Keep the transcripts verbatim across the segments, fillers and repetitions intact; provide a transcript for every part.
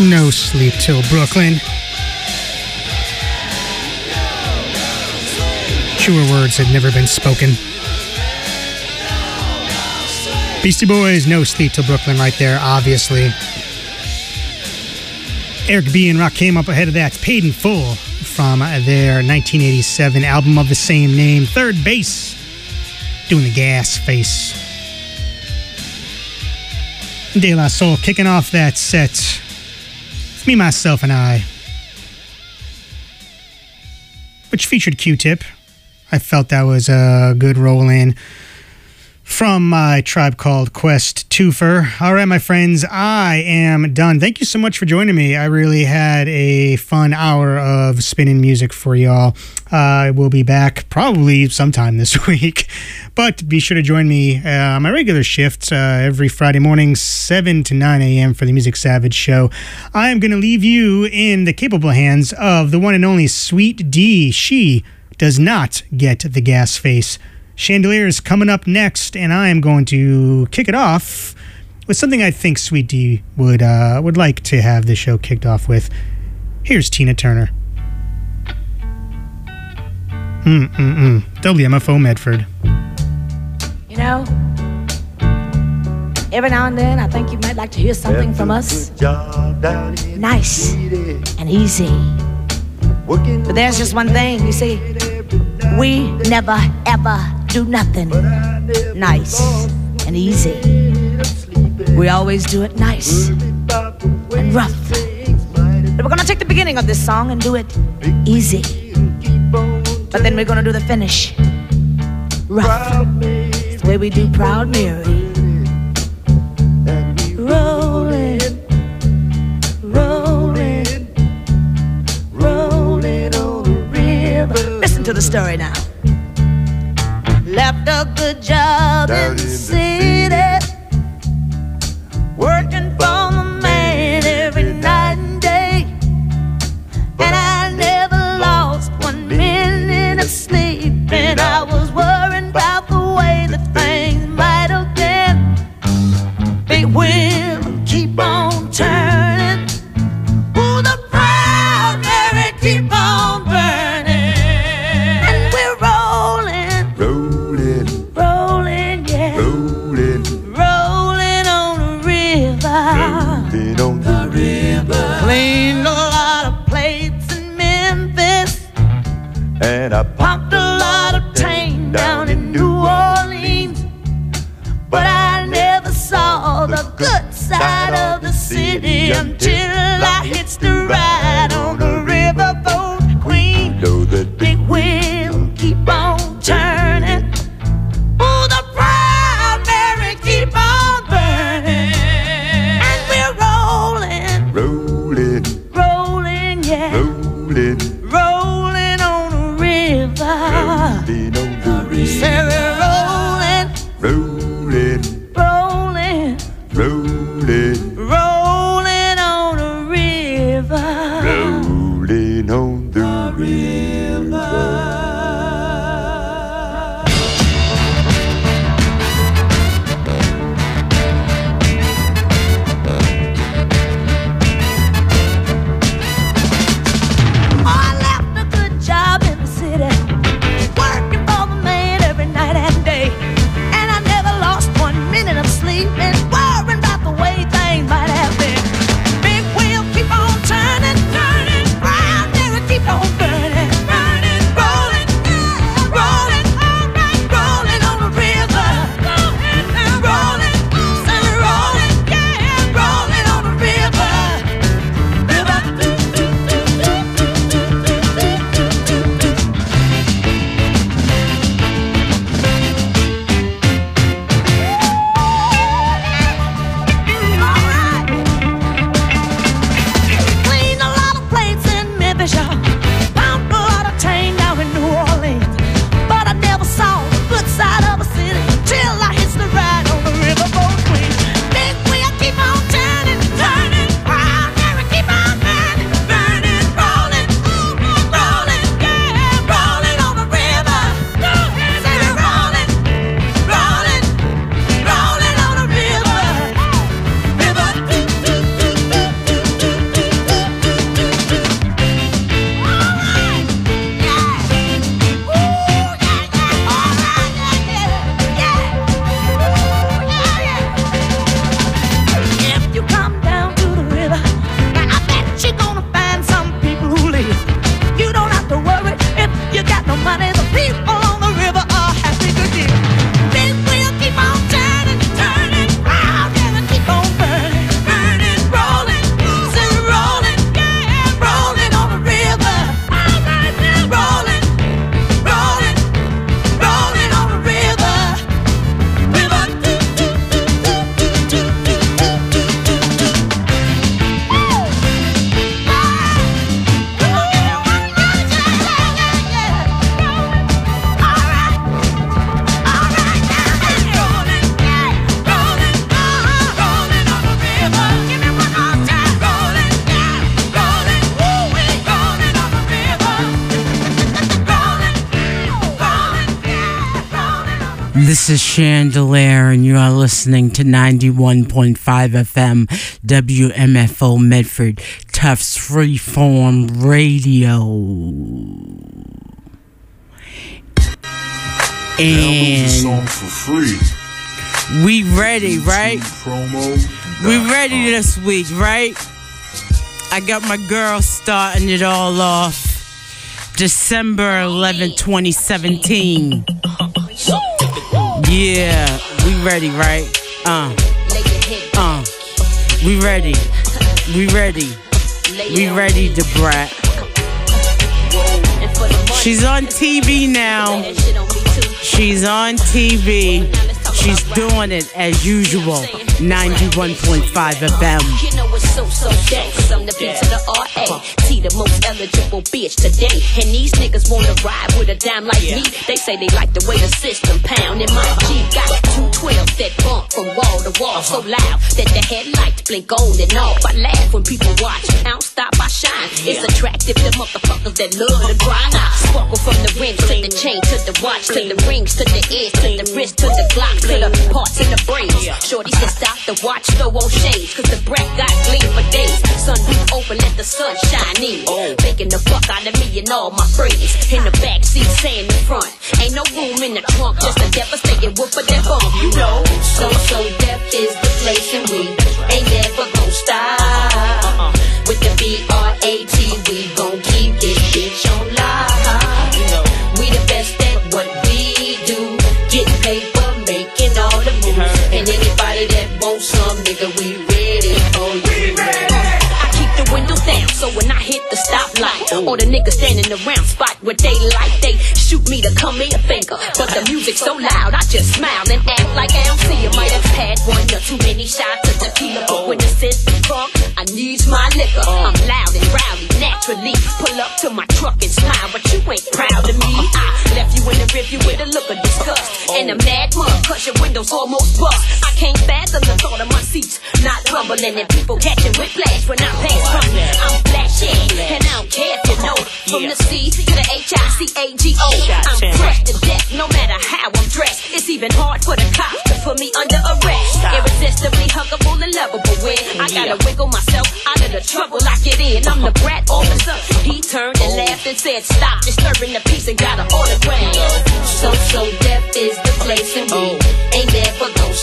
No Sleep Till Brooklyn. Truer words had never been spoken. Beastie Boys, No Sleep Till Brooklyn right there, obviously. Eric B. and Rakim up ahead of that. Paid in Full from their nineteen eighty-seven album of the same name. Third Bass, doing the gas face. De La Soul kicking off that set. It's Me, Myself, and I, which featured Q-Tip. I felt that was a good roll-in from my Tribe Called Quest twofer. All right, my friends, I am done. Thank you so much for joining me. I really had a fun hour of spinning music for y'all. Uh, I will be back probably sometime this week, but be sure to join me uh, on my regular shifts uh, every Friday morning, seven to nine a.m. for the Music Savage Show. I am going to leave you in the capable hands of the one and only Sweet D. She does not get the gas face. Chandelier is coming up next, and I am going to kick it off with something I think Sweet D would uh, would like to have the show kicked off with. Here's Tina Turner. Mm-mm-mm. W M F O Medford. You know, every now and then I think you might like to hear something from us. Nice and easy. But there's just one thing, you see. We never, ever do nothing nice and easy. We always do it nice and rough. But we're gonna take the beginning of this song and do it easy. But then we're gonna do the finish rough. It's the way we do Proud Mary. Rolling, rolling, rolling on the river. Listen to the story now. Left a good job in the city, working for the man every night and day. And I never lost one minute of sleep, and I was worried about the way that things might have been. Big wheel keep on turning. Ooh, the Proud Mary keep on burning. And we're rolling, rolling, rolling, yeah, rolling, rolling on the river, rolling on the river. Cleaned a lot of plates in Memphis, and I popped a lot of tang down in New Orleans. But I never saw the good side of the city until I hitched the ride on the riverboat Queen. Big wheel keep on turning. Oh, the Proud Mary keep on burning. And we're rolling, rolling, rolling, yeah, rolling, rolling on the river. Rolling on the river. Say we're rolling, rolling, rolling, rolling, rolling on the This is Chandelier, and you are listening to ninety-one point five F M W M F O Medford, Tufts Freeform Radio. And for free. We ready, right? We ready this week, right? I got my girl starting it all off. December eleventh, twenty seventeen. Yeah, we ready, right? Uh, uh, we ready. We ready. We ready, Da Brat. She's on T V now. She's on T V. She's doing it as usual. ninety-one point five F M. You know it's so, so dead, cause I'm the B to the R A. T, the most eligible bitch today. And these niggas wanna ride with a dime like me. They say they like the way the system pound. And my G got two twelve that bump from wall to wall so loud that the headlights blink on and off. I laugh when people watch. I don't stop, I shine. It's attractive to motherfuckers that love to grind. I sparkle from the rims to the chain to the watch to the rings to the ears to the wrist to the Glock to the parts in the braids. Shorty said stop the watch, throw on shades, cause the brat got gleam for days. Sun roof open, let the sun shine in. Making the fuck out of me and all my friends. In the back seat, say in the front. Ain't no room in the trunk, just a devastating whoop of that bump, you know. So, so death is the place and we ain't never gon' stop. With the B R A T, we gon' keep this bitch on live. We the best at what we do. Getting paper, making all the moves. And anybody that wants some, nigga, we ready for you. I keep the windows down, so when I hit the stoplight, or the niggas standing around spot where they like, they shoot me to come here finger. But the music's so loud, I just smile and act like I don't see you. Might have had one or too many shots of tequila, but when the system drunk, I need my liquor. I'm loud and rowdy, naturally. Pull up to my truck and smile, but you ain't proud of me. I left you in the review with a look of disgust and a mad mug, cause your windows almost bust. I can't fathom the thought of my seats not rumbling and people catching whiplash when I pass from me. I'm flashy, and I don't care if you know it. From the C to the H I C A G O, I'm fresh to death, no matter how I'm dressed. It's even hard for the cops to put me under arrest. Irresistibly huggable and lovable when I gotta wiggle myself out of the trouble I get in. I'm the brat officer. He turned and laughed and said, stop disturbing the peace and got an autograph. So, so death is the place and we ain't never gon'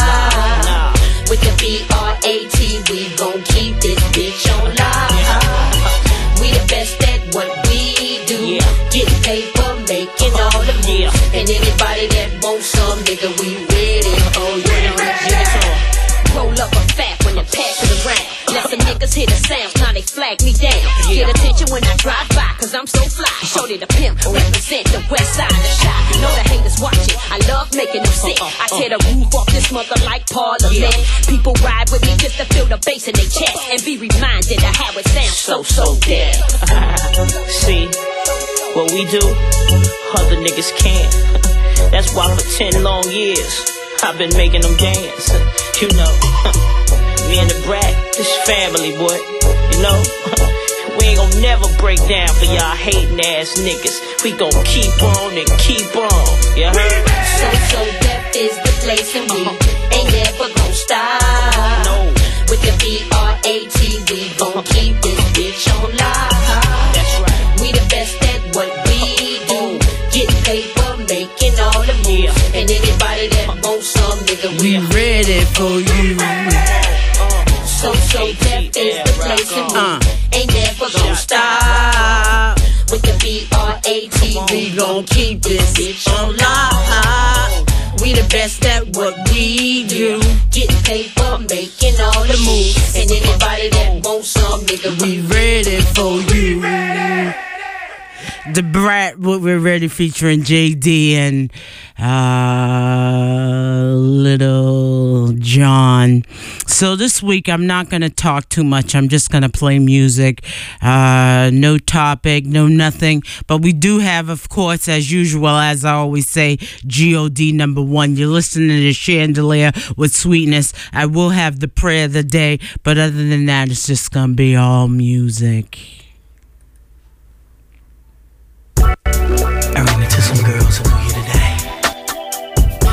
stop. With the B R A T, we gon' keep this bitch on live. We the best at what we do. Getting paper, making all the moves. And anybody that wants some, nigga, we ready. Oh, yeah, yeah. Roll up a fat when they pass it around. Let some niggas hear the sounds, now they flag me down. Get attention when I drive by, cause I'm so fly. Shorty the pimp, represent the west side of the shop. Know the haters watching, I love making them sick. I tear the roof off this mother like Parliament. People ride with me just to feel the bass in their chest and be reminded of how it sounds so, so dead. See, what we do, other niggas can't. That's why for ten long years, I've been making them dance. You know, me and the brat, this family, boy. You know, we ain't gon' never break down for y'all hating ass niggas. We gon' keep on and keep on. You heard? So, so death is the place and we ain't never gon' stop. No. With the B R A T, we gon' keep this bitch on live. That's right. We the best at what we do. Getting paper, making all the moves. And anybody that wants some, nigga, We ready for you. So, so death is the place and we Uh. ain't never gon' stop. With the B R A T, We gon' keep this bitch on live. We the best at what we do. getting paper, making all the moves. And anybody that wants some, nigga, We ready for you. Da Brat, what we're ready, featuring J D and uh, Little John. So this week I'm not going to talk too much. I'm just going to play music. Uh, no topic, no nothing. But we do have, of course, as usual, as I always say, G O D number one. You're listening to Chandelier with Sweetness. I will have the prayer of the day. But other than that, it's just going to be all music. I ran into some girls who knew you today.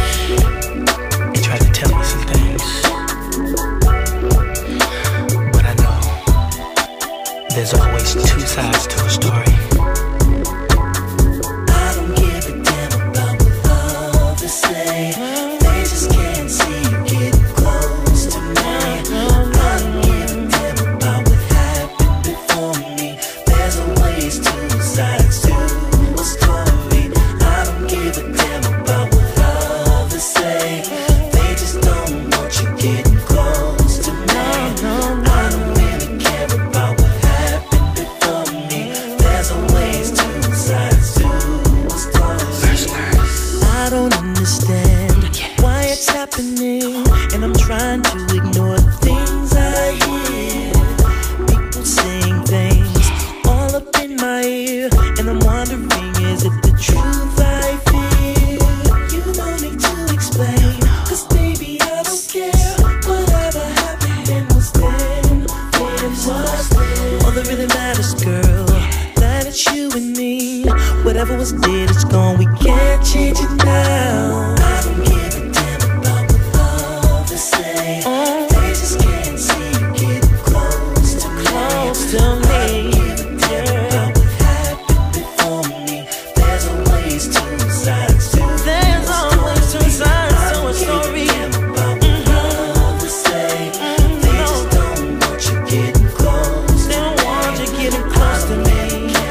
understand why it's happening, and I'm trying to ignore the things I hear. People saying things all up in my ear, and I'm wondering, is it the truth I feel? You don't need to explain, cause baby I don't care. Whatever happened then was then, then was then. All that really matters, girl, that it's you and me. Whatever was dead, it's gone, we can't change it now. I don't give a damn about what others say. Oh. They just can't see you getting close to me. Close to me. I don't give a damn about what happened before me. There's always two sides to it. There's always two sides to a story. I don't give a damn about what others say. They just don't want you getting close to me. They don't want you getting close to me.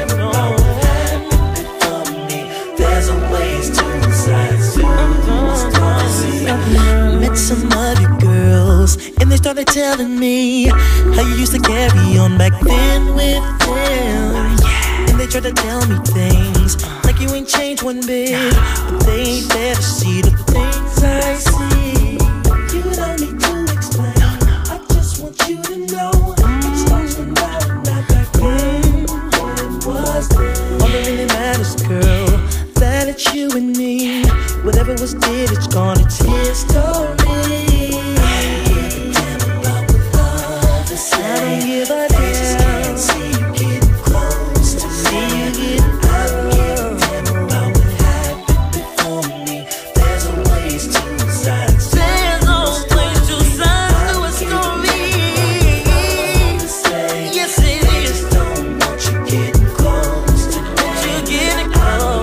Met some other girls, and they started telling me how you used to carry on back then with them. And they tried to tell me things like you ain't changed one bit, but they ain't there to see the things I see. You don't need to explain, I just want you to know it starts from now and not back then. It was then. All that really matters, girl, that it's you and me. Whatever was dead, it's gone, it's history. I don't give a damn. They just can't see you getting close to me. I don't give a damn about what happened before me. There's always two sides. There's always two sides to a story. Yes, it is. They just don't want you getting close to me. Want you getting close.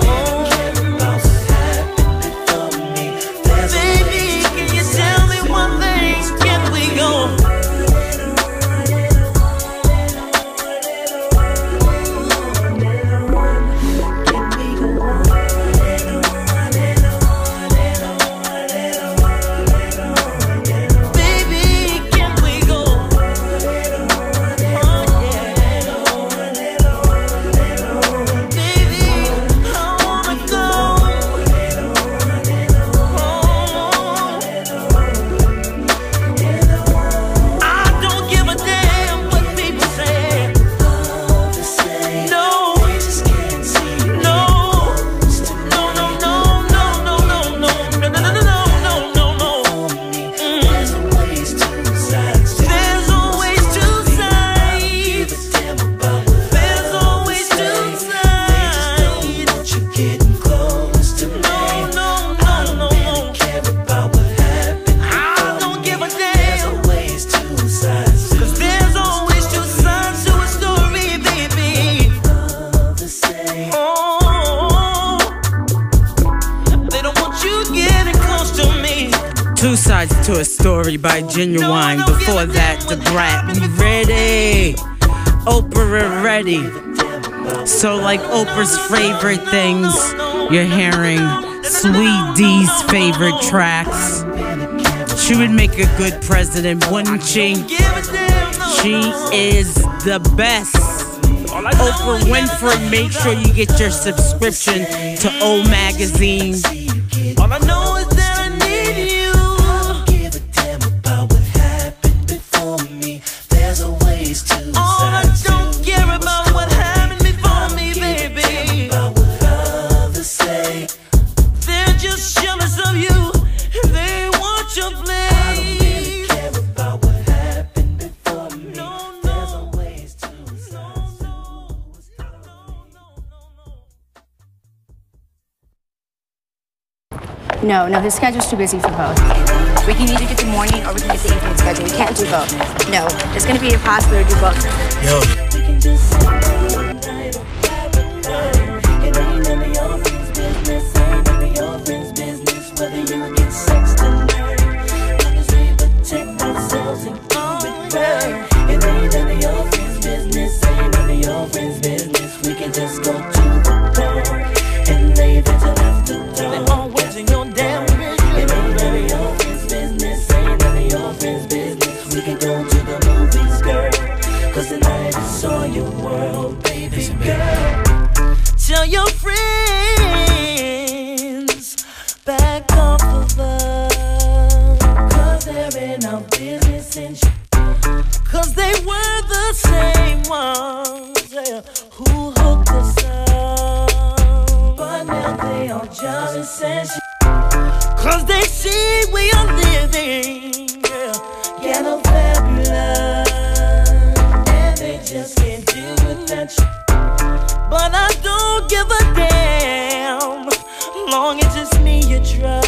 Two Sides to a Story by Genuine. Before that, The Brat. We ready. Oprah ready. So like Oprah's favorite things, you're hearing Sweet D's favorite tracks. She would make a good president, wouldn't she? She is the best. Oprah Winfrey, make sure you get your subscription to O Magazine. All I know is that I need you. I don't give a damn about what happened before me. There's always two sides. All I don't care about what happened before me, baby. About what others say. They're just jealous of you. They want your place. I don't really care about what happened before me. No, no. There's always two sides. No, no, his schedule's too busy for both. We can either get the morning or we can get the evening schedule. We can't do both. No, it's gonna be impossible to do both. Yo. We can just sit all night and it ain't none of your friends' business. Ain't none of your friends' business whether you get sex tonight. Long as we protect ourselves and do it right. It ain't none of your friends' business. Ain't none of your friends' business. We can just go to the park and leave it till after dark. Always in your damn business. It ain't none of your friends' business. Ain't none of your friends' business. We can go to the movies, girl. Cause tonight is all your world, baby. wearing our business and sh- Cause they were the same ones, yeah, who hooked us up. But now they all jealous and sh- Cause they see we are living, yeah, ghetto fabulous. And they just can't deal with that sh- But I don't give a damn, long as it's me you trust.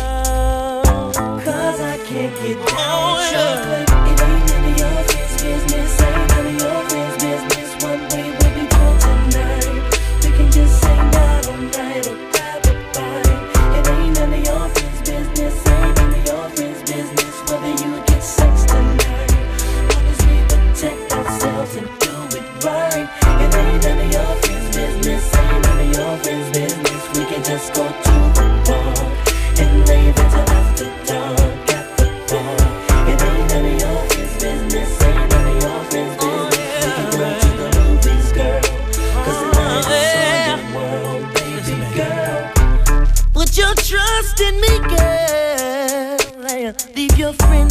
Cause I can't get down with chocolate. It ain't none of your friends' business, ain't none of your friends' business. One way we'll be born tonight. We can just say night all night or grab a bite. It ain't none of your friends' business, ain't none of your friends' business. Whether you get sex tonight, long as we protect ourselves and do it right. It ain't none of your friends' business, ain't none of your friends' business. We can just go to the bar and rave until after dark at the bar. It ain't none of your friends' business, ain't none of your friends' business. We can go to the movies, girl, cause tonight is on your world, baby girl. Put your trust in me, girl, leave your friends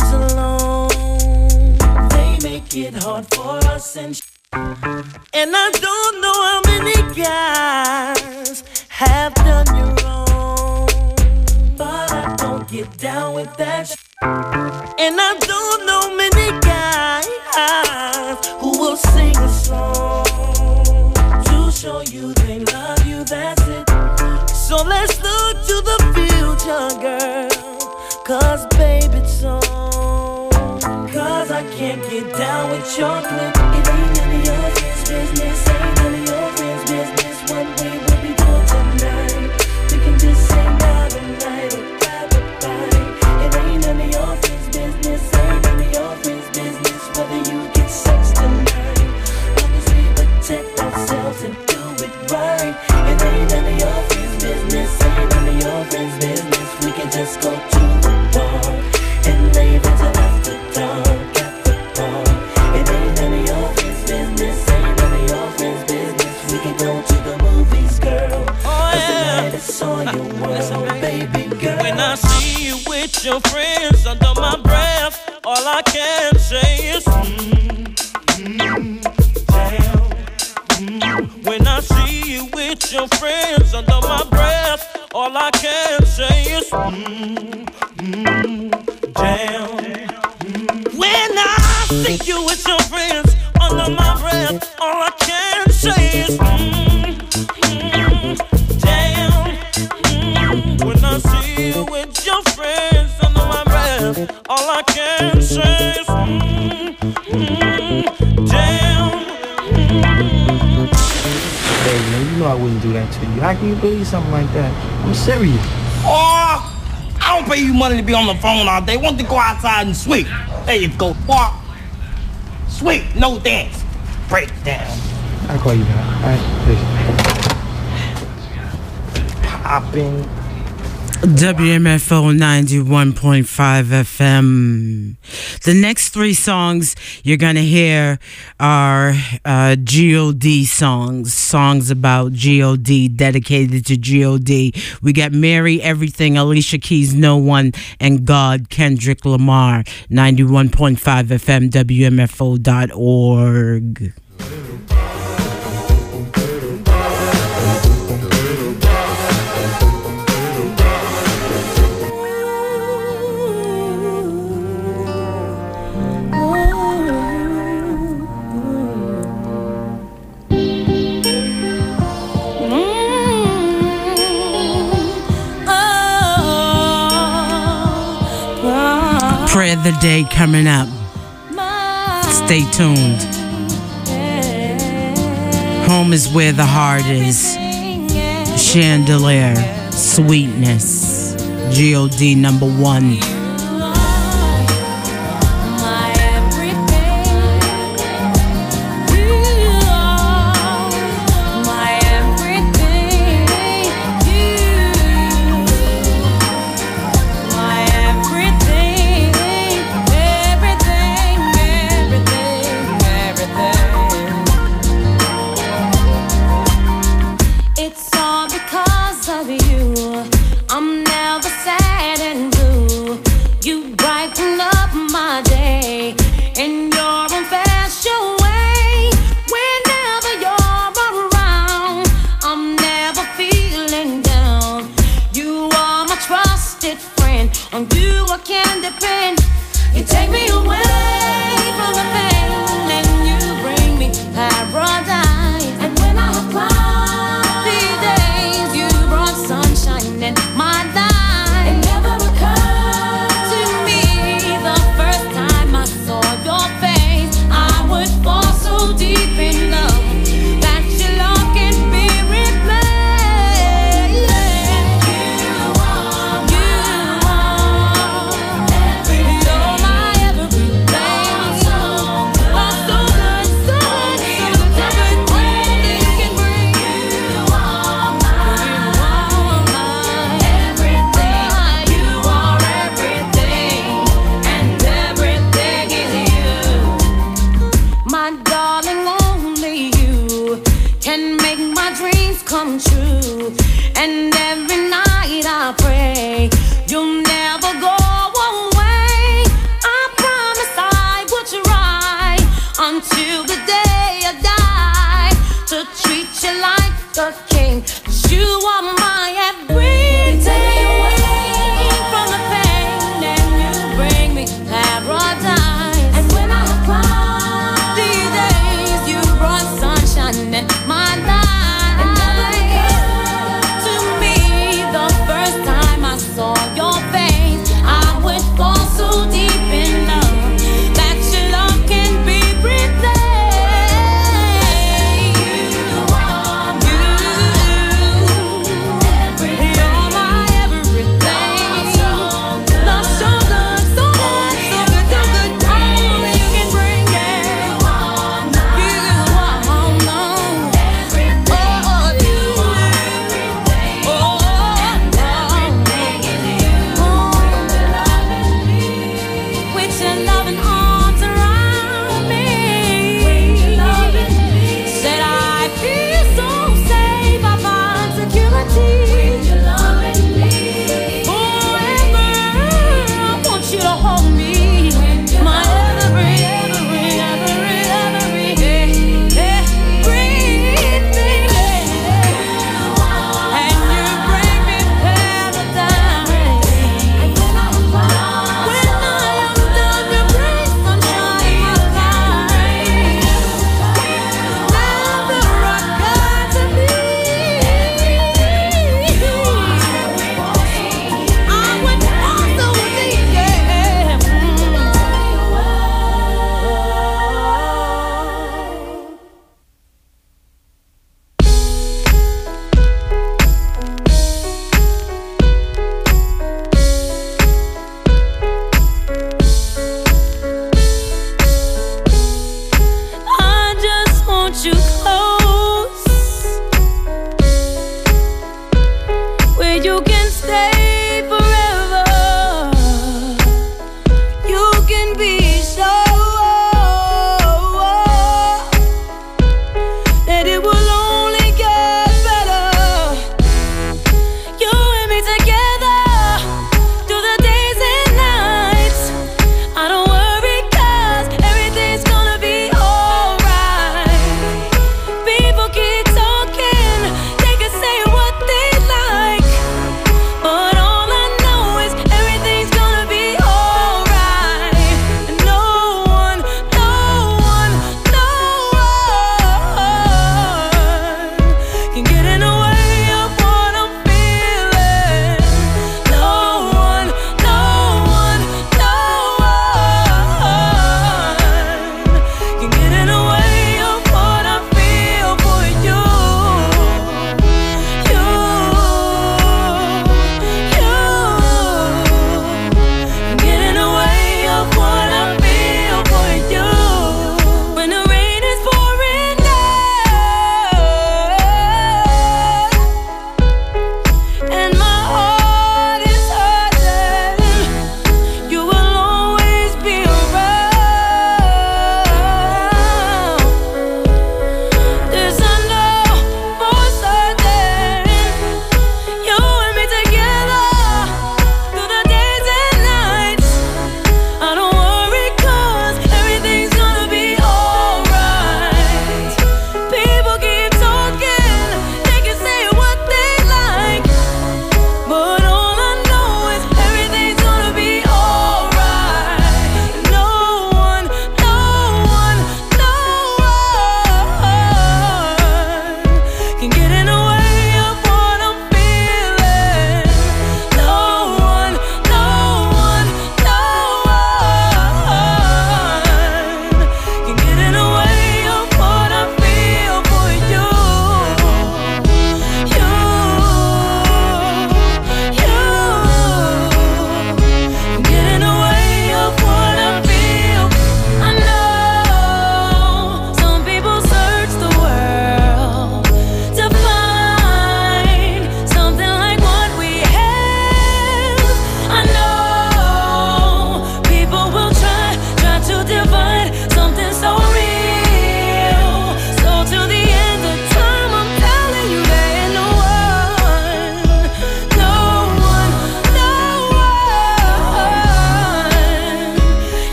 alone. They make it hard for us and sh- and I don't know how many guys have done you wrong, but I don't get down with that sh- and I don't know many guys who will sing a song to show you they love you, that's it. So let's look to the future, girl, cause baby it's on. Cause I can't get down with chocolate. It ain't none of your friends' business, ain't none of your friends' business. One way we'll be doing tonight. We can just say night all night or grab a bite. It ain't none of your friends' business, ain't none of your friends' business. Whether you get sex tonight, long as we protect ourselves and do it right. It ain't none of your friends' business, ain't none of your friends' business. We can just go to the bar and rave until after dark at the bar. It ain't none of your friends' business, ain't none of your friends' business. We can go to the movies, girl, cause tonight it's on your world, baby girl. When I see you with your friends under my breath, all I can say is mmm, mmm, damn. Mm. When I see you with your friends under my breath, all I can say is mmm, mmm, damn. Mm. When I see you with your friends under my breath, all I can say is mmm, mmm, damn. Mm. When I see you with your friends under my breath, all I can say is mmm, mmm, damn. Mm. Hey man, you know I wouldn't do that to you. How can you believe something like that? I'm serious. Oh, I don't pay you money to be on the phone all day. Want to go outside and sweep? There you go. Walk, sweep, no dance, break down. I'll call you back. All right, listen. Popping. W M F O ninety-one point five F M. The next three songs you're going to hear are uh, G O D songs, songs about G O D, dedicated to G O D. We got Mary, Everything, Alicia Keys, No One, and God, Kendrick Lamar. ninety-one point five F M, W M F O dot org. Prayer of the day coming up. Stay tuned. Home is where the heart is. Chandelier, Sweetness, G O D number one. It's all because of you. I'm never sad and blue. trusted friend. On you I can depend. You take me away from the pain, and you bring me paradise. And when I have cried these days, you brought sunshine in my life. It never occurred to me the first time I saw your face, I would fall so deep in love that your love can be replaced. You are, you are, you're my everything. Oh, so good, so good, so good, so good.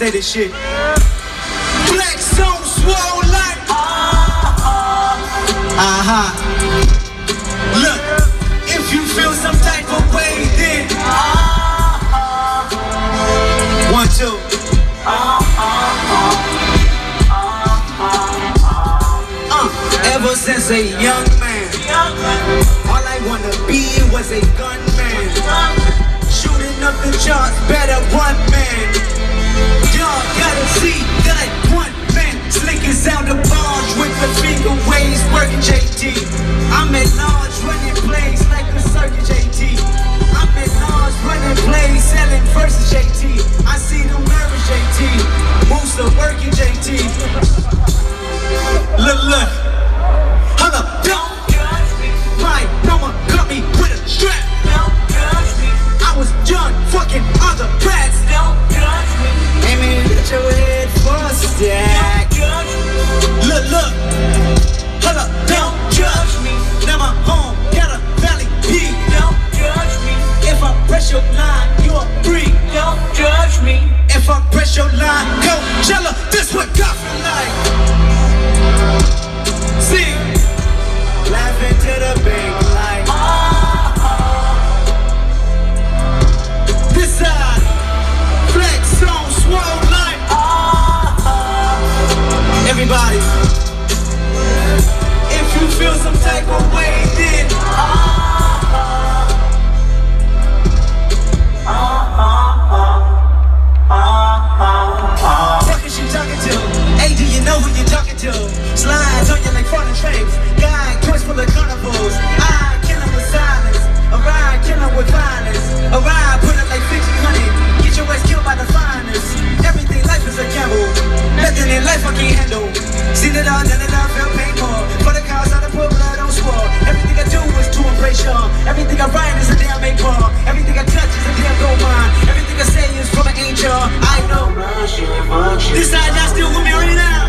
say this shit. Flex on swole like. Uh huh. Look, if you feel some type of way, then. One, two. Uh, ever since a young man, all I wanna be was a gunman. Shooting up the charts, better one man. Y'all gotta see that one man. Slinking sound of bars with the finger waves, working J T. I'm at large running plays like a circuit J T. I'm at large running plays, selling versus J T. I see them nervous J T. Booster working J T. Look, look. Hold up, don't judge me. My mama cut me with a strap. Don't judge me. I was young, fucking other rats. Don't judge me. Aiming at your head for a stack. Don't judge me. Look, look. Hold up, don't judge me. Now my home got a valley peak. Don't judge me. If I press your line, you're free. Don't judge me. If I press your line, Coachella, this what God feel like. See, laughing to the bank like. This side, flex on swole like. Everybody, if you feel some type of way, then. Fuck is you talking to? Hey, do you know who you're talking to? Slides on you like falling trains. Guy, toys full of carnivals. I kill him with silence. A ride, kill him with violence. A ride, put it like fifty honey. Get your ass killed by the finest. Everything life is a gamble. Nothing in life I can't handle. Seen it all, done it all, felt pain more. For the cause, I done put blood on swore. Everything I do is to embrace y'all. Everything I write is a damn maker. Everything I touch is a damn gold mine. Everything I say is from an angel. I know. This side, y'all still with me right now.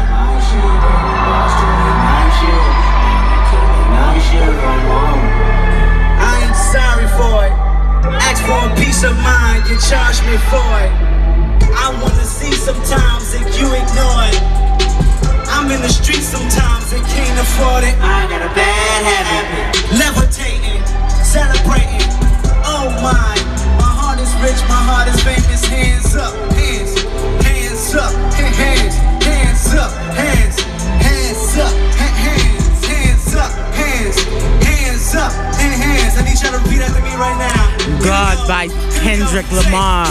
I ain't sorry for it. Ask for a peace of mind, you charge me for it. I wanna see sometimes if you ignore it. I'm in the streets sometimes and can't afford it. I got a bad habit. Levitating, celebrating. Oh my, my heart is rich, my heart is famous. Hands up, hands, hands up, hands, hands up, hands, hands up, hands, hands up, hands, hands up, and hands. I need y'all to repeat after me right now. God by Kendrick Lamar.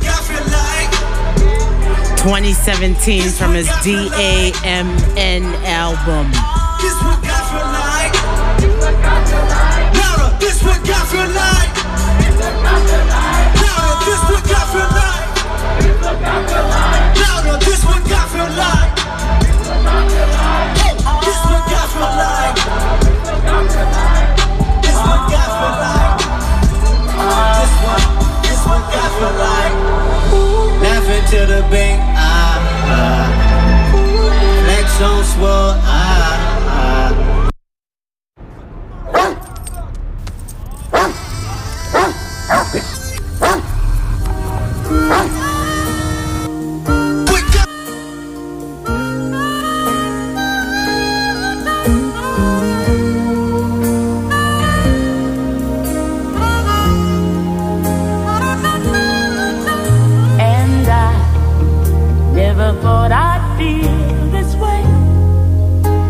twenty seventeen from his D A M N album. This what God feel like. Louder, this what God feel like. Louder, this what God feel like. Louder, this what God feel like. This what God feel like. This what God feel like. This what, this what God feel like. Laughing to the bank, ah, ah. Flex on swole, ah, ah. Never thought I'd feel this way.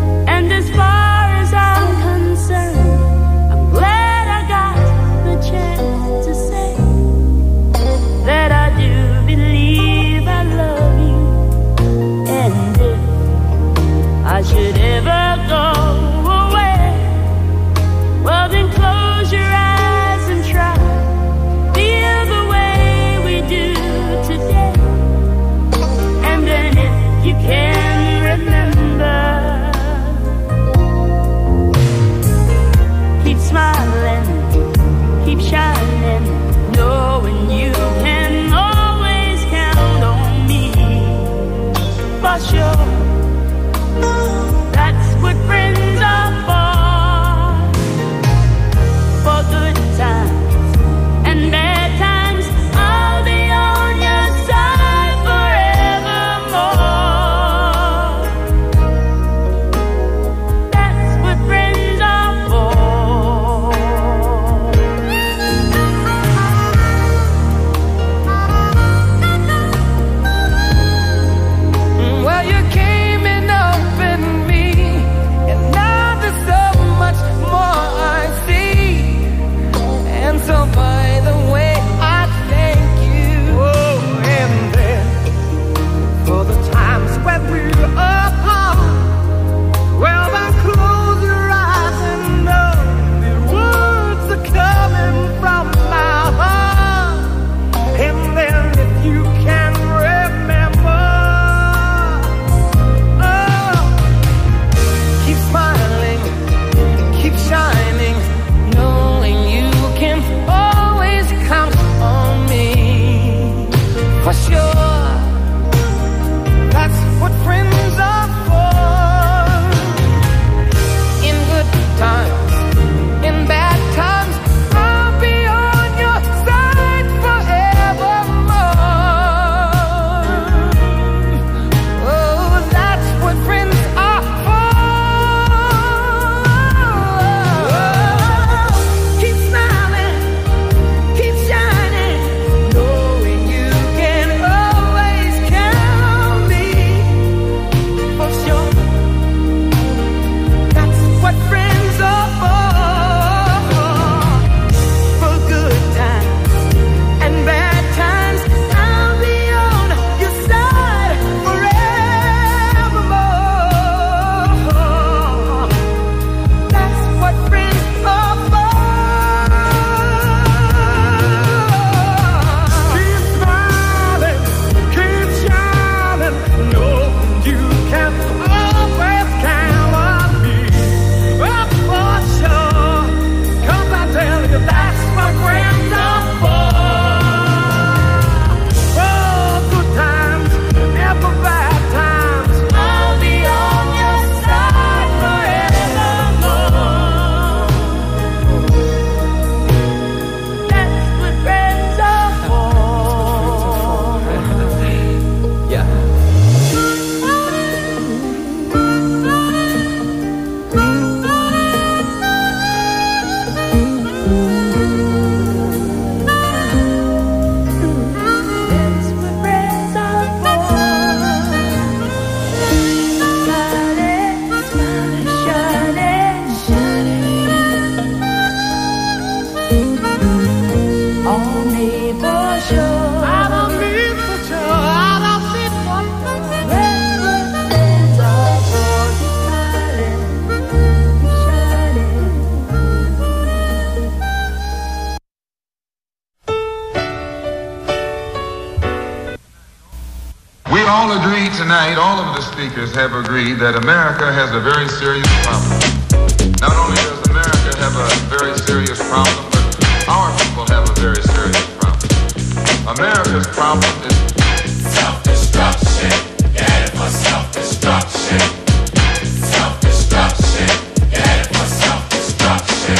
all agreed tonight, all of the speakers have agreed that America has a very serious problem. Not only does America have a very serious problem, but our people have a very serious problem. America's problem is self-destruction. Get it for self-destruction. Self-destruction. Get it for self-destruction.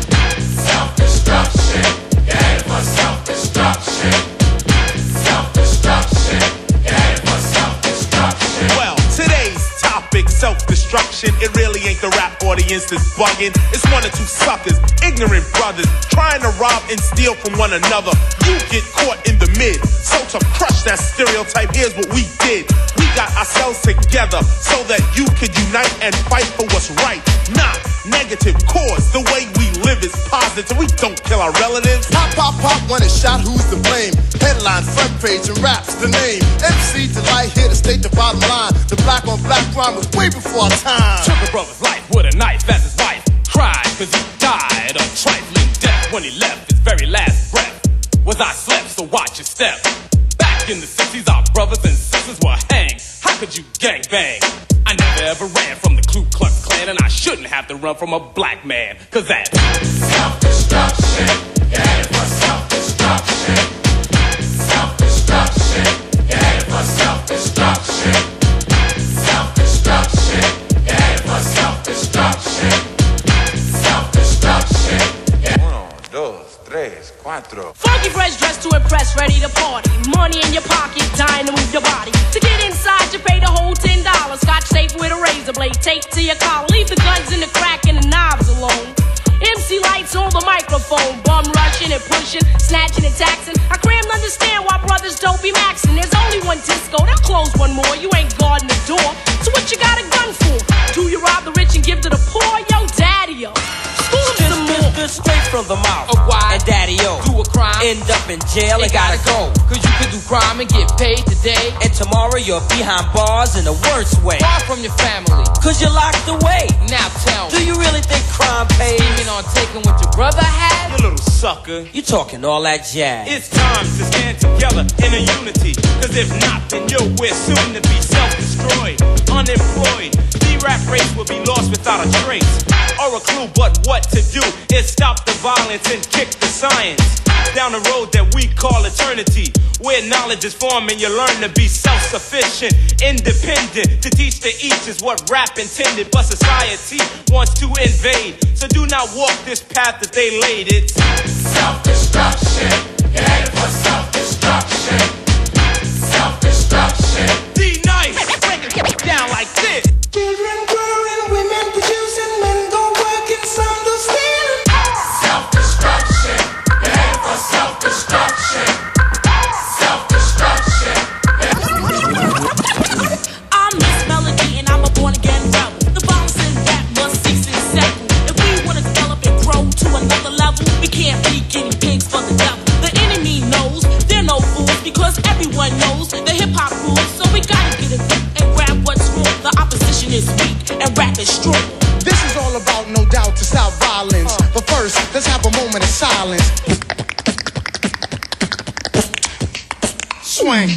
Self-destruction. Get it for self-destruction. Self-destruction. Get it for self-destruction. Well, today's topic, self-destruction. It really ain't the rap audience that's bugging. It's one or two suckers, ignorant brothers, trying to rob and steal from one another. You get caught in the mid. So to crush that stereotype, here's what we did. We got ourselves together so that you could unite and fight for what's right. Not negative cause. The way we live is positive. We don't kill our relatives. Pop, pop, pop, when it's shot, who's to blame? Headline, front page, and rap's the name. M C Delight here to state the bottom line. The black on black crime was way before our time. Took a brother's life with a knife as his wife cried, cause he died a trifling death when he left his very last breath. Was I slept, so watch your step. Back in the sixties, our brothers and sisters were hanged. How could you gangbang? I never ever ran from the Ku Klux Klan, and I shouldn't have to run from a black man, cause that's self-destruction. Get it for self-destruction. Self-destruction. Get it for self-destruction. Self-destruction. Get it for self-destruction. Self-destruction. Uno, dos, tres, cuatro. Funky fresh dressed to impress, ready to party. Money in your pocket, dying to move your body. To get inside, you pay the whole ten dollars. Scotch tape with a razor blade, tape to your collar. Leave the guns in the crack and the knives alone. M C Lights on the microphone, bum rushing and pushing, snatching and taxing. I crammed understand why brothers don't be maxing. There's only one disco, they'll close one more. You ain't guarding the door, so what you got a gun for? Do you rob the rich and give to the poor? Yo, daddy-o, school them some more. Straight from the mouth. Of why? And daddy-o, do a crime, end up in jail and gotta go. Cause you could do crime and get paid today, and tomorrow you're behind bars in the worst way. Far from your family, cause you're locked away. Now tell me, do you really think crime pays? Scheming on taking what your brother had? You little sucker. You talking all that jazz. It's time to stand together in a unity. Cause if not, then yo, we're soon to be self-destroyed, unemployed. The rap race will be lost without a trace or a clue, but what to do is stop the violence and kick the science down the road that we call eternity, where knowledge is formed and you learn to be self-sufficient, independent. To teach the each is what rap intended, but society wants to invade. So do not walk this path that they laid. It's self-destruction. Get it for self-destruction. Self-destruction. D-Nice, break it down like this. Children growing, women producing, men go working, some do stealing. Self-destruction. Get it for self-destruction. Self-destruction. I'm Miss Melody and I'm a born again rebel. The violence in rap must cease and settle. If we wanna develop and grow to another level, we can't be guinea pigs for the devil. The enemy knows they're no fools because everyone knows the hip hop rules. So we gotta get it and grab what's wrong. The opposition is weak and rap is strong. This is all about, no doubt, to stop violence. Uh. But first, let's have a moment of silence. Swing.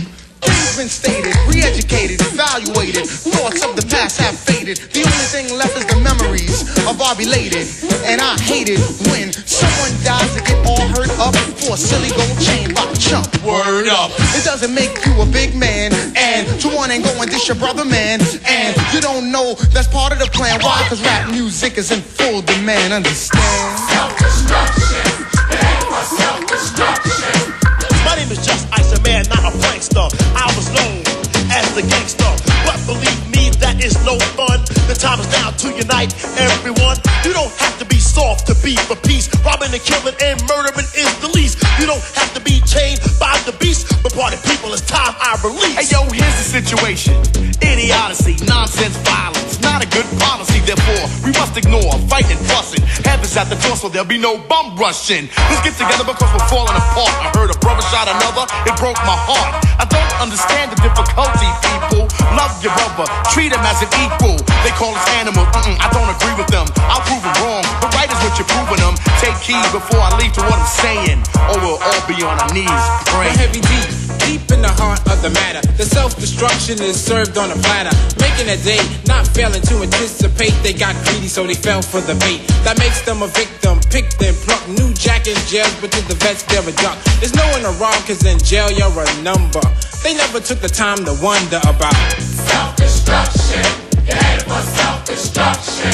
Things been stated, re-educated, evaluated. Thoughts of the past have faded. The only thing left is the memories of our belated. And I hate it when someone dies to get all hurt up for a silly gold chain by a chump. Word up. It doesn't make you a big man, and to one ain't going dish your brother, man. And you don't know that's part of the plan. Why? Cause rap music is in full demand. Understand? Self-destruction. It ain't for self-destruction. My name is Just Ice, a man, not a prankster. I was known as the gangster, but believe me, that is no fun. The time is now to unite everyone. You don't have to be soft to be for peace. Robbing and killing and murdering is the least. You don't have to be chained by the beast. But party people, it's time I release. Hey yo, here's the situation. Idiocy, nonsense, violence, not a good policy. Therefore, we must ignore fighting, fussing. Heaven's at the door, so there'll be no bum rushing. Let's get together because we're falling apart. I heard a brother shot another, it broke my heart. I don't understand the difficulty, people. Love your brother, treat him as an equal. They call us animals, mm-mm, I don't agree with them. I'll prove them wrong, but right is what you're proving them. Take heed before I leave to what I'm saying, or we'll all be on our knees praying. The heavy deep, deep in the heart of the matter. The self-destruction is served on a platter, making a day, not failing to anticipate. They got greedy, so they fell for the bait. That makes them a victim, pick them, pluck. New jack in jail, but to the vets they're a duck. There's no one around, cause in jail you're a number. They never took the time to wonder about self-destruction. It ain't for self-destruction.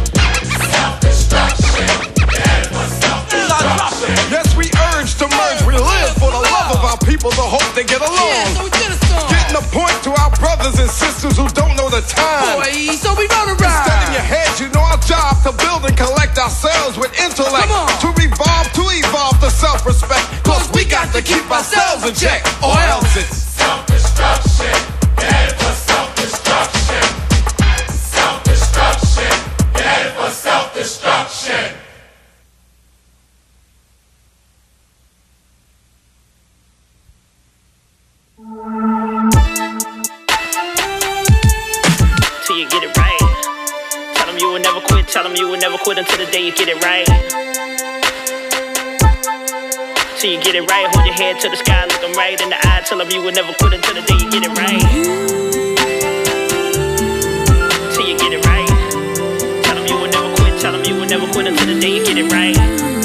Self-destruction. It ain't for self-destruction. Yes, we urge to merge. We live for the love of our people, the hope they get along. Yeah, so we did a song. Getting a point to our brothers and sisters who don't know the time. Boy, so we run around. Instead in your head, you know our job to build and collect ourselves with intellect. To revolve, to evolve, to self-respect. Cause we got to keep ourselves in check, or else it's self-destruction. It ain't for self-destruction. Self-destruction. It ain't for self-destruction. Till you get it right. Tell them you will never quit. Tell them you will never quit until the day you get it right. Till you get it right. Hold your head to the sky, look them right in the eye. Tell them you will never quit until the day you get it right. Till you get it right. Tell them you will never quit. Tell them you will never quit until the day you get it right.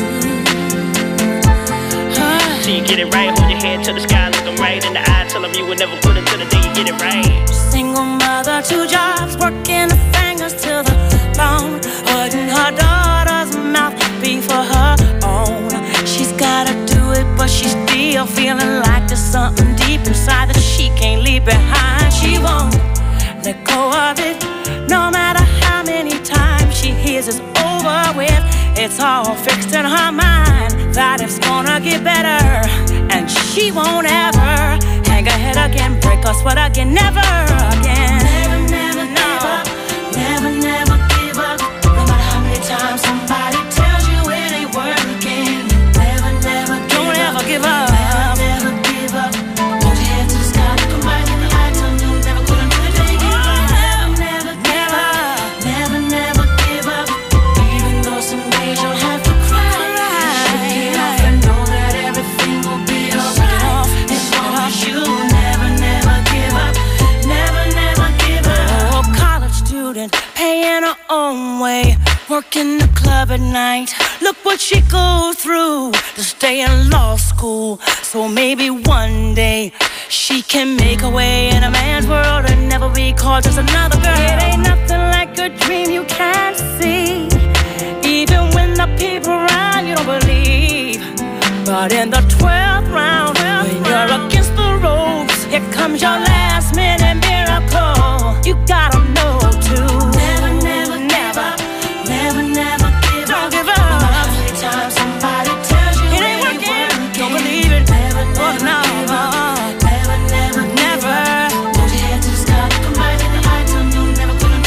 Till you get it right. Hold your head to the sky, look them right in the eye. Tell them you will never quit until the day you get it right. Single mother, two jobs, working her fingers to the bone, holding her daughter's mouth be for her own. She's gotta do it, but she's still feeling like there's something deep inside that she can't leave behind. She won't let go of it, no matter how many times she hears it's over with. It's all fixed in her mind that it's gonna get better, and she won't ever hang her head again, break her sweat again, never again. Never, never, no. Never, never give up, no matter how many times somebody tells you it ain't working. Never, never give Don't up. ever give up. Never, never give up. Hold your head to the sky, look 'em right in the eye, tell 'em you'll never quit until the day you get it right. Never, never give up. Never, never give up. Even though some days you'll have to cry. Shake it off and know that everything will be alright. As long as you never, never give up. Never, never give up. Oh, college student, paying her own way, working the club at night. Look what she goes through to stay in law school. So maybe one day she can make her way in a man's world and never be called just another girl. It ain't nothing like a dream you can't see, even when the people around you don't believe. But in the twelfth round, when you're against the ropes, here comes your last minute miracle. You gotta know to never, never, never, never, never give up. Don't give up. No matter how many times somebody tells you it ain't working, don't believe it. Never, never, no. Never, never, never. Hold your head to the sky, look 'em right in the eye, tell 'em you'll never quit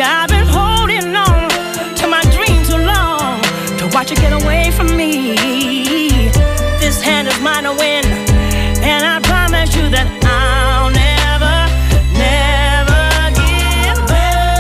See, I've been holding on to my dream too long to watch it get away from me. This hand is mine to win, and I promise you that I'll never, never give up.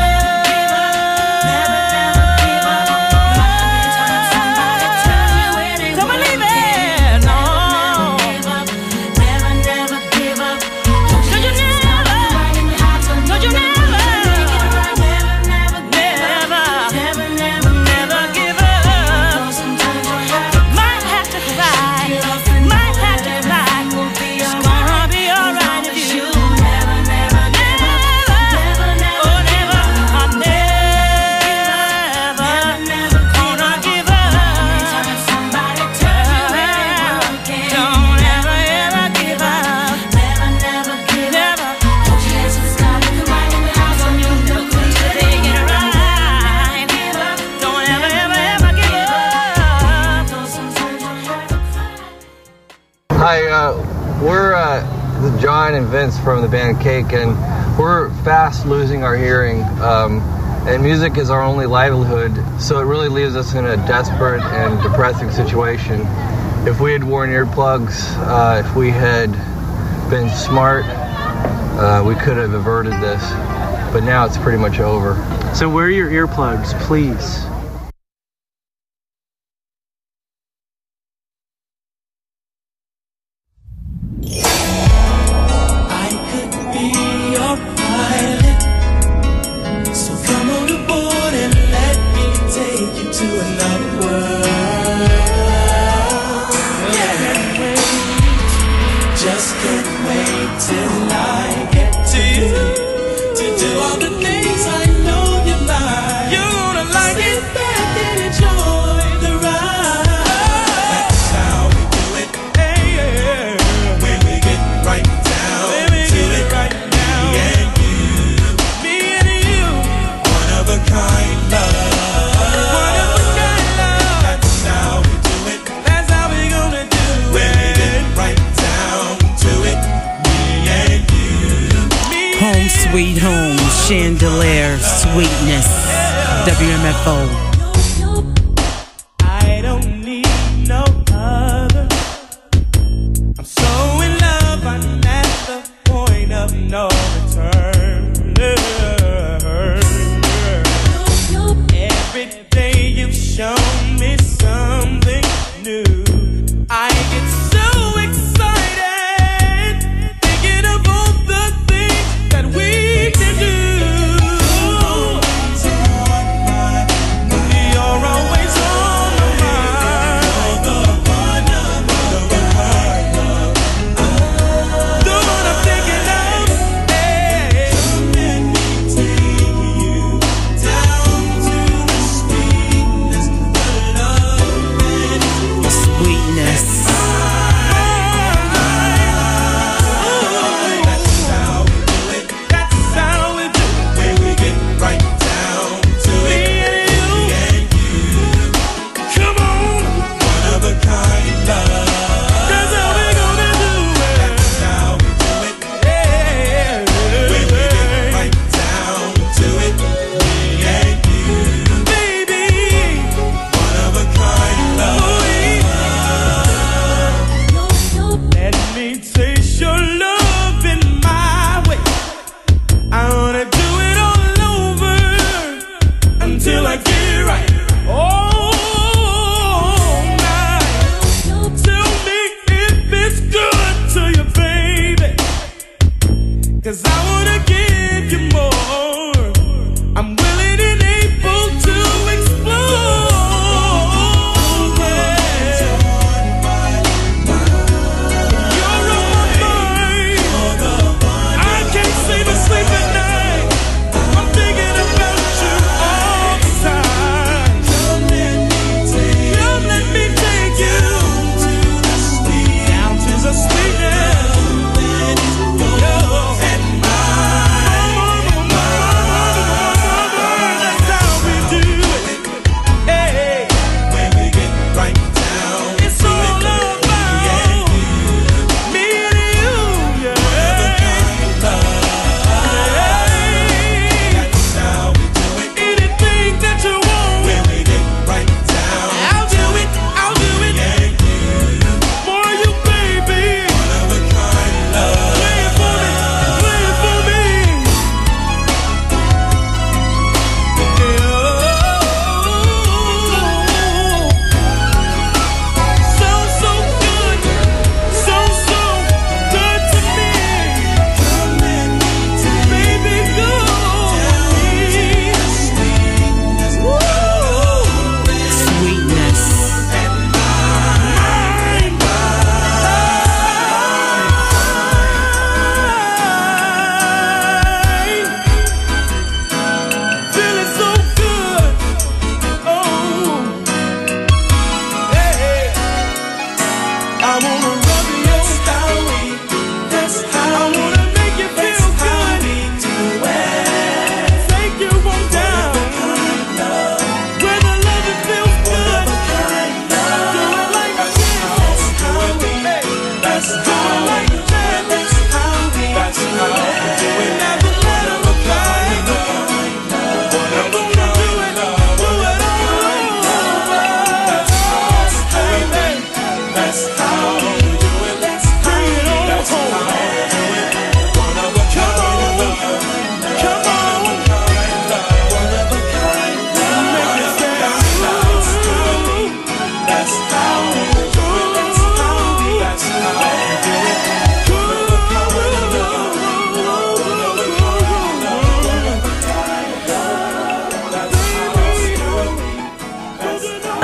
Never, never give up. Anytime somebody tells you it ain't don't believe it, no. Never, never give up. Don't you never, don't you never, never, never, never, never, never give up. Might have to cry, might have to cry. It's gonna be alright if you never, never, never, never, never, oh never, I'm never, never gonna give up. Anytime somebody tells you it ain't working, don't ever, ever give up. Never, never give up. Hold your hands to the sky, look right in the house on you. Never quit till they get it right. Don't ever, ever, ever give up. Though sometimes you have to cry. Hi, uh, we're uh, John and Vince from the band Cake, and we're fast losing our hearing. Um, and music is our only livelihood, so it really leaves us in a desperate and depressing situation. If we had worn earplugs, uh, if we had been smart, uh, we could have averted this. But now it's pretty much over. So wear your earplugs, please. I could be your pilot, so come on aboard and let me take you to another world. Yeah. Just can't wait till I get to you, to do all the things I know you like. You're gonna like it. Sit back and enjoy the ride. That's how we do it. Hey, yeah. When we get right down to it, right now. Me and you, me and you, one of a kind love, one of a kind love. That's how we do it. That's how we gonna do it. When we get right down to it, me and you, me Home sweet home, chandelier, sweetness, W M F O. I don't need no other. I'm so in love, I'm at the point of no return. Every day you've shown me something new. I get so excited thinking of all the things that we can do. You're always on my mind. The one I'm thinking of. Hey. Let me take you down to the sweetness, the love and Sweetness. that's how we do it. That's how we do it. When we get right down to it, me and you, come on, one of a kind love. That's how we gonna do it. That's how we do it. Yeah. When we get right down to it, me and you, baby, one of a kind love. Let me taste your love in my way. I wanna do it all over until I get it right. All night. Tell me if it's good to you, baby. 'Cause I wanna give you more. I'm willing and able to explore. You're on my mind. I can't seem to sleep at night. I'm thinking about you all the time. Come let me take you down to the sweetness. And my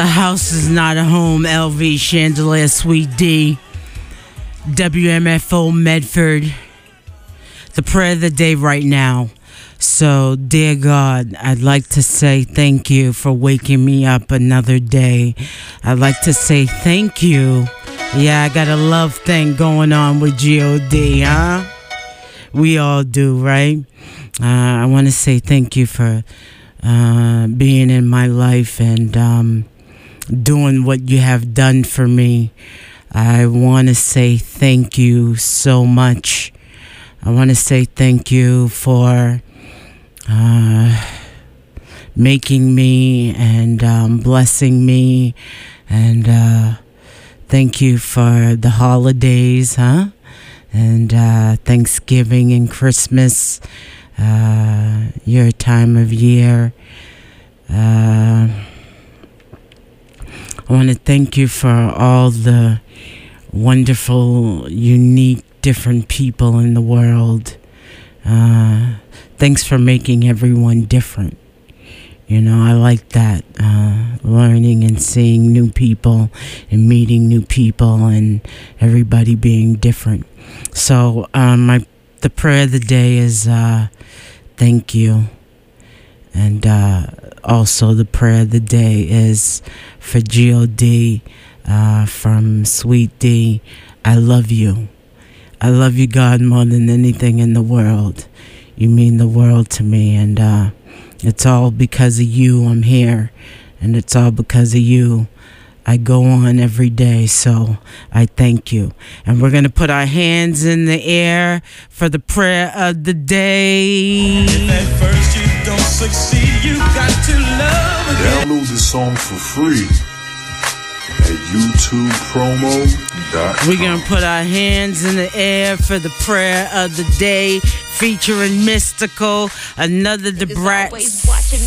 house is not a home. L V Chandelier, Sweet D, W M F O Medford. The prayer of the day right now. So, dear God, I'd like to say thank you for waking me up another day. I'd like to say thank you. Yeah, I got a love thing going on with G O D, huh? We all do, right? Uh, I want to say thank you for uh, being in my life and um, doing what you have done for me. I want to say thank you so much. I want to say thank you for uh, making me and um, blessing me. And uh, thank you for the holidays, huh? And uh, Thanksgiving and Christmas, uh, your time of year. Uh, I want to thank you for all the wonderful, unique, different people in the world. Uh, thanks for making everyone different. You know, I like that, uh, learning and seeing new people and meeting new people and everybody being different. So um, my the prayer of the day is uh, thank you. And uh, also the prayer of the day is for G O D uh, from Sweet D. I love you. I love you, God, more than anything in the world. You mean the world to me, and uh, it's all because of you I'm here, and it's all because of you I go on every day, so I thank you. And we're going to put our hands in the air for the prayer of the day. If at first you don't succeed, you got to love again. Download the song for free at YouTube Promo dot com. We're going to put our hands in the air for the prayer of the day, featuring Mystical, another Da Bratz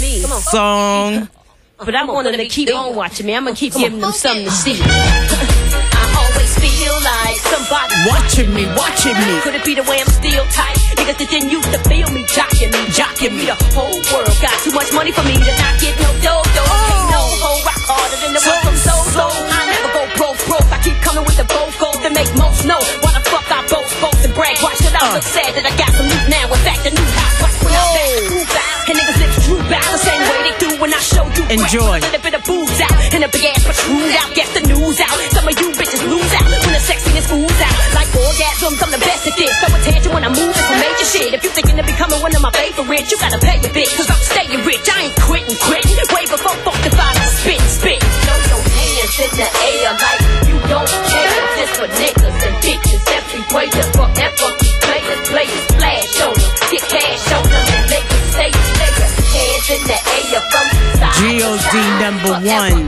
song. But I want them to keep on watching me. I'm gonna keep giving them something to see. I always feel like somebody watching me, watching me. Could it be the way I'm still tight? Niggas that didn't used to feel me, jocking me, jocking me. The whole world got too much money for me to not get no dough, dough. Ain't no hoe rock harder than the one from Soul Soul. I never go broke, broke. I keep coming with the vocals that make most know. Why the fuck I boast, boast and brag? Why should I look sad that I got some loot now? In fact, the new house, watch when I'm back to move out. And niggas lips droop out the same way they do when I show you. Enjoy. A little bit of booze out and a big ass protrude out. Get the news out. Some of you bitches lose out when the sexiness moves out. Like orgasms, I'm the best at this. So attention when I'm moving for major shit. If you thinking of becoming one of my favorites, you gotta pay a bit. Cause I'm staying rich. I ain't quitting, quitting. Way before fuck the five spit, spit. Throw your hands in the air like you don't care. This for niggas and bitches everywhere. Forever keep players, players, flash on them. Get cash on them and make them stay, stay. Hands in the air from G O D number one.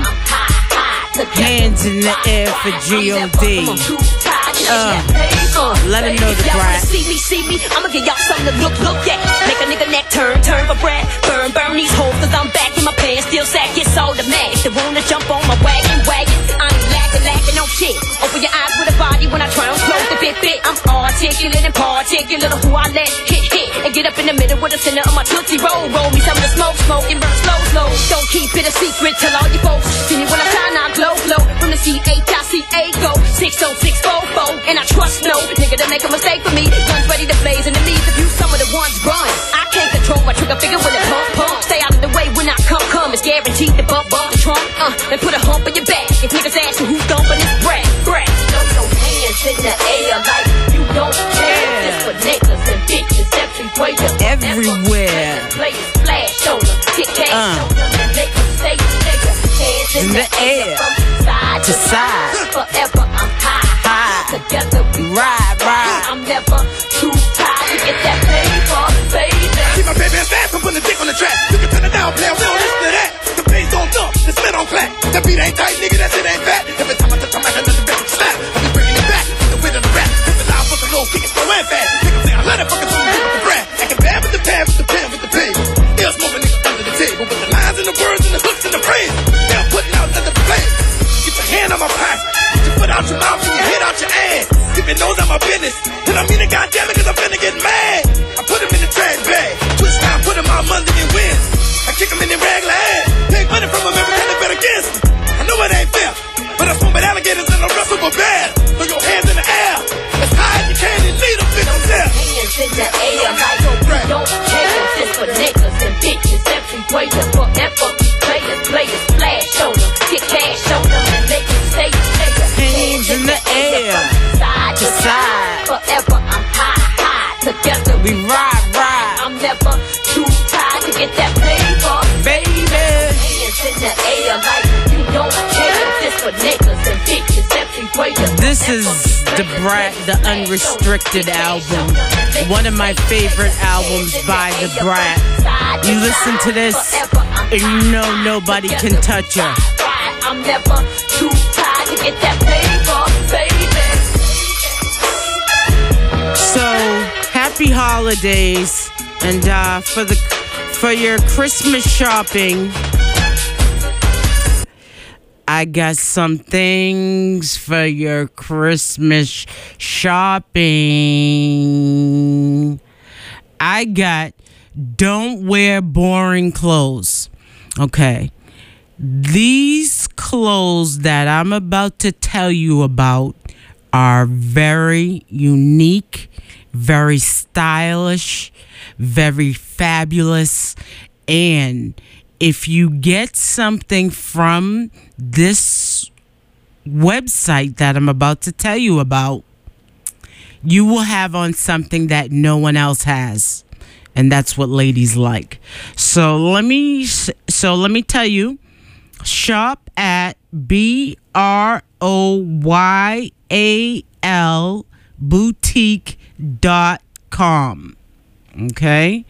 Hands in the air for G O D. Uh, let him know the bride. See me, see me, I'ma give y'all something to look, look at. Make a nigga neck turn, turn for bread. Burn, burn these hoes, cause I'm back in my pants. Still sack, it's automatic. They wanna jump on my wagon, wagon. I ain't lacking, lacking no shit. Open your eyes with a body when I try on close the bit, bit. I'm articulate and particular who I let hit, hit. And get up in the middle with the center of my tootsie roll. Roll me some of the smoke, smoke and burn slow, slow. Don't keep it a secret, tell all you folks. See me when I shine, I glow, glow. From the C H I C A go, six oh six four four. And I trust no nigga to make a mistake for me. Guns ready to blaze and the leaves of you, some of the ones run. I can't control my trigger finger when it pump, pump. Stay out of the way when I come, come. It's guaranteed to bump, bump the trunk. Uh, and put a hump in your back. If niggas asking who's dumping this brat, brat. Throw your hands in the air like you don't care. This for niggas and bitches everywhere. Everywhere. Players flash on them, get cash Uh. on them and make them stay, stay. Hands in, In the air. from side To side. Forever I'm high, high. Together we ride, ride. I'm never too tired to get that paper, baby. Keep my baby fast, I'm putting the dick on the track. You can turn it down, player, we don't listen to that. The bass don't thump, the spit don't clap. That beat ain't tight, nigga, that shit ain't fat. Every time I touch my mic, I let the bitch slap. I be bringing it back, with the wit of the rap. If it's loud, fucking low, kick it slow and fast. Niggas say I let it fucking do it with the brat. Acting bad with the pad, with the pen, with the pig. Still smoking niggas under the table. With the lines and the words and the hooks and the praise. They're putting out another play. Get your hand on my pocket, get your foot out We ride, ride. I'm never too tired to get that paper, baby. Hands in the air like you don't care. This for niggas and bitches everywhere. This is the Brat, the Unrestricted album. One of my favorite albums by the Brat. You listen to this, and you know nobody can touch her. I'm never too tired to get that paper, baby. So happy holidays, and uh, for the for your Christmas shopping, I got some things for your Christmas shopping. I got don't wear boring clothes. Okay. These clothes that I'm about to tell you about are very unique, very stylish, very fabulous, and if you get something from this website that I'm about to tell you about, you will have on something that no one else has, and that's what ladies like. So let me so let me tell you, shop at B R O Y A L boutique dot com. Okay?